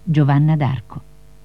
Giovanna d'Arco.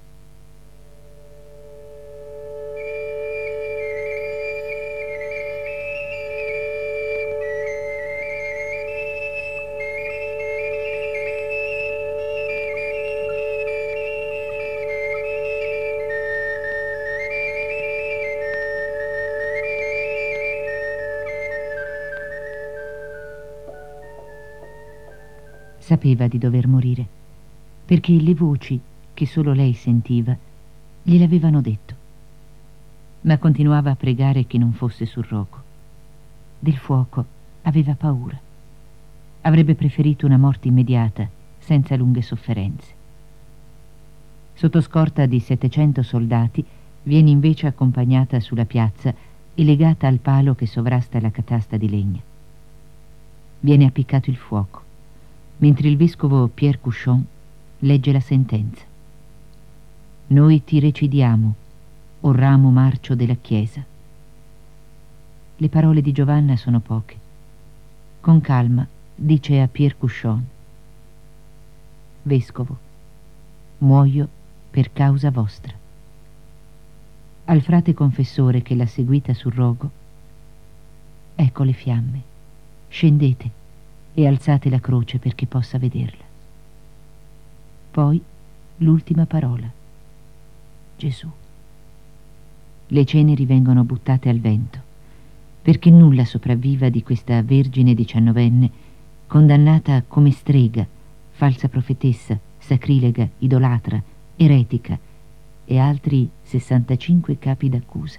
Sapeva di dover morire, perché le voci che solo lei sentiva gliel'avevano detto. Ma continuava a pregare che non fosse sul rogo. Del fuoco aveva paura. Avrebbe preferito una morte immediata, senza lunghe sofferenze. Sotto scorta di 700 soldati, viene invece accompagnata sulla piazza e legata al palo che sovrasta la catasta di legna. Viene appiccato il fuoco, mentre il vescovo Pierre Couchon legge la sentenza. Noi ti recidiamo, o ramo marcio della Chiesa. Le parole di Giovanna sono poche. Con calma dice a Pierre Couchon: Vescovo, muoio per causa vostra. Al frate confessore che l'ha seguita sul rogo: ecco le fiamme, scendete e alzate la croce perché possa vederla. Poi l'ultima parola: Gesù. Le ceneri vengono buttate al vento, perché nulla sopravviva di questa vergine 19enne, condannata come strega, falsa profetessa, sacrilega, idolatra, eretica e altri 65 capi d'accusa.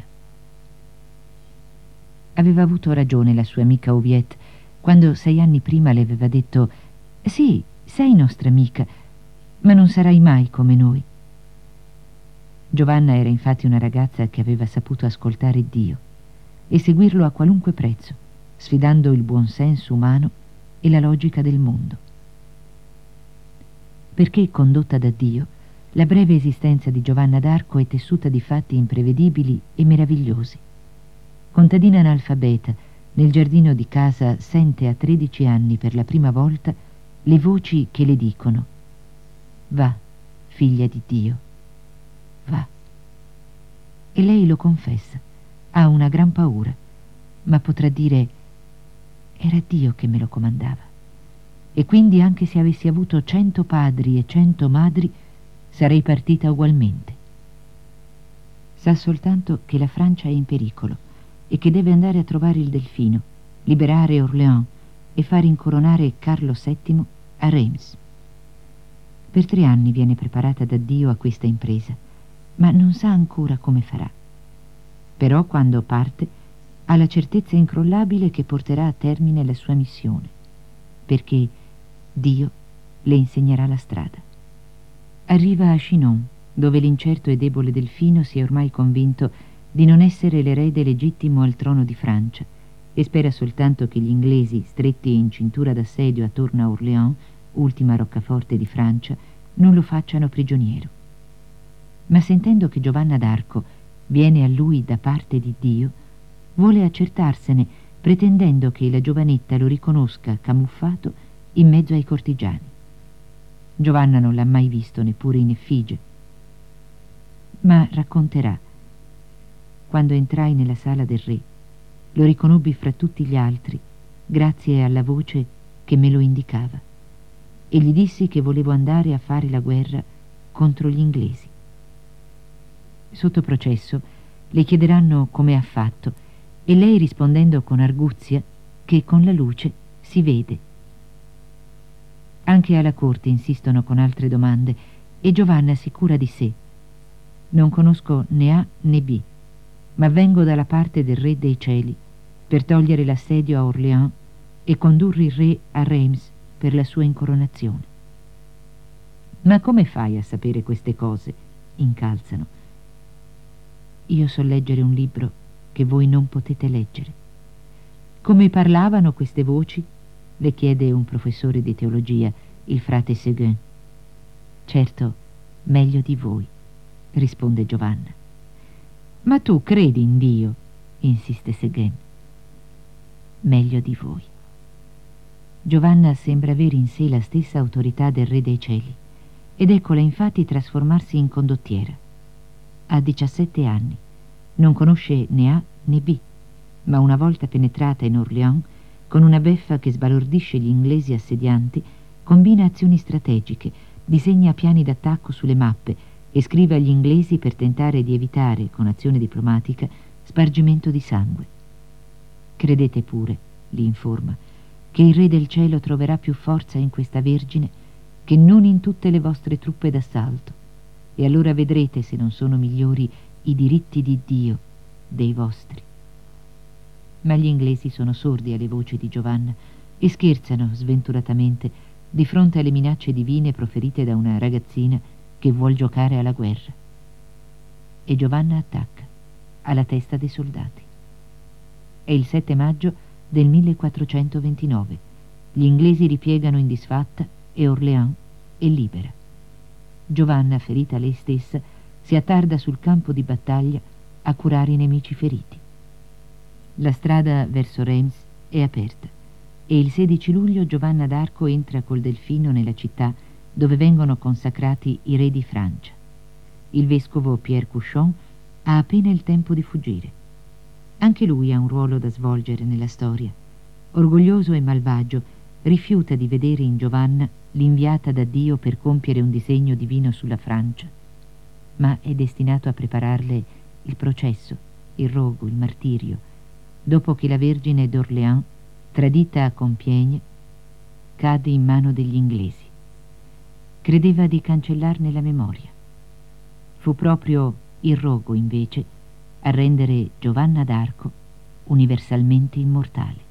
Aveva avuto ragione la sua amica Oviette quando 6 anni prima le aveva detto: sì, sei nostra amica, ma non sarai mai come noi. Giovanna era infatti una ragazza che aveva saputo ascoltare Dio e seguirlo a qualunque prezzo, sfidando il buon senso umano e la logica del mondo. Perché, condotta da Dio, la breve esistenza di Giovanna d'Arco è tessuta di fatti imprevedibili e meravigliosi. Contadina analfabeta, nel giardino di casa sente a 13 anni per la prima volta le voci che le dicono: va, figlia di Dio, va. E lei lo confessa, ha una gran paura, ma potrà dire: era Dio che me lo comandava. E quindi, anche se avessi avuto 100 padri e 100 madri, sarei partita ugualmente. Sa soltanto che la Francia è in pericolo e che deve andare a trovare il Delfino, liberare Orléans e far incoronare Carlo VII a Reims. Per 3 anni viene preparata da Dio a questa impresa, ma non sa ancora come farà. Però quando parte ha la certezza incrollabile che porterà a termine la sua missione, perché Dio le insegnerà la strada. Arriva a Chinon, dove l'incerto e debole Delfino si è ormai convinto di non essere l'erede legittimo al trono di Francia e spera soltanto che gli inglesi, stretti in cintura d'assedio attorno a Orléans, ultima roccaforte di Francia, non lo facciano prigioniero. Ma sentendo che Giovanna d'Arco viene a lui da parte di Dio, vuole accertarsene, pretendendo che la giovanetta lo riconosca camuffato in mezzo ai cortigiani. Giovanna non l'ha mai visto neppure in effigie, ma racconterà: quando entrai nella sala del re, lo riconobbi fra tutti gli altri, grazie alla voce che me lo indicava, e gli dissi che volevo andare a fare la guerra contro gli inglesi. Sotto processo le chiederanno come ha fatto, e lei, rispondendo con arguzia, che con la luce si vede. Anche alla corte insistono con altre domande e Giovanna si cura di sé: non conosco né A né B, ma vengo dalla parte del Re dei Cieli per togliere l'assedio a Orléans e condurre il re a Reims per la sua incoronazione. Ma come fai a sapere queste cose? Incalzano. Io so leggere un libro che voi non potete leggere. Come parlavano queste voci? Le chiede un professore di teologia, il frate Séguin. Certo, meglio di voi, risponde Giovanna. Ma tu credi in Dio? Insiste Séguin. Meglio di voi. Giovanna sembra avere in sé la stessa autorità del Re dei Cieli. ed eccola infatti trasformarsi in condottiera. Ha 17 anni, non conosce né A né B, ma una volta penetrata in Orléans, con una beffa che sbalordisce gli inglesi assedianti, combina azioni strategiche, disegna piani d'attacco sulle mappe e scrive agli inglesi per tentare di evitare, con azione diplomatica, spargimento di sangue. Credete pure, li informa, che il Re del Cielo troverà più forza in questa Vergine che non in tutte le vostre truppe d'assalto, e allora vedrete se non sono migliori i diritti di Dio dei vostri. Ma gli inglesi sono sordi alle voci di Giovanna e scherzano sventuratamente di fronte alle minacce divine proferite da una ragazzina che vuol giocare alla guerra. E Giovanna attacca, alla testa dei soldati. È il 7 maggio del 1429. Gli inglesi ripiegano in disfatta e Orléans è libera. Giovanna, ferita lei stessa, si attarda sul campo di battaglia a curare i nemici feriti. La strada verso Reims è aperta e il 16 luglio Giovanna d'Arco entra col Delfino nella città dove vengono consacrati i re di Francia. Il vescovo Pierre Couchon ha appena il tempo di fuggire. Anche lui ha un ruolo da svolgere nella storia. Orgoglioso e malvagio, rifiuta di vedere in Giovanna l'inviata da Dio per compiere un disegno divino sulla Francia, ma è destinato a prepararle il processo, il rogo, il martirio, dopo che la Vergine d'Orléans, tradita a Compiègne, cade in mano degli inglesi. Credeva di cancellarne la memoria. Fu proprio il rogo, invece, a rendere Giovanna d'Arco universalmente immortale.